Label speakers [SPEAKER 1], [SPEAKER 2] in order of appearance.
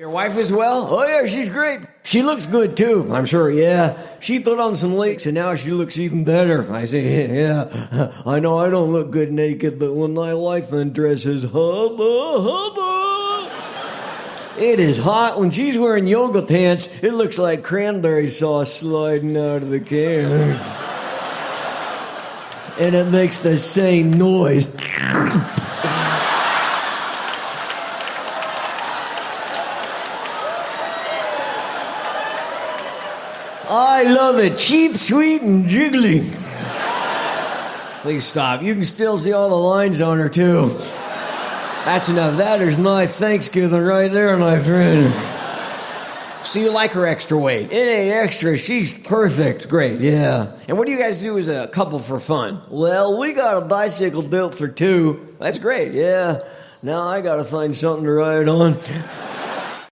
[SPEAKER 1] Your wife as well? Oh, yeah, she's great. She looks good, too, I'm sure, yeah. She put on some leaks, and now she looks even better. I say, yeah, I know I don't look good naked, but when my wife undresses, hubba, hubba. It is hot. When she's wearing yoga pants, it looks like cranberry sauce sliding out of the can. And it makes the same noise. I love it. Cheap, sweet, and jiggly. Please stop. You can still see all the lines on her, too. That's enough. That is my Thanksgiving right there, my friend. So you like her extra weight? It ain't extra. She's perfect. Great, yeah. And what do you guys do as a couple for fun? Well, we got a bicycle built for two. That's great, yeah. Now I gotta find something to ride on.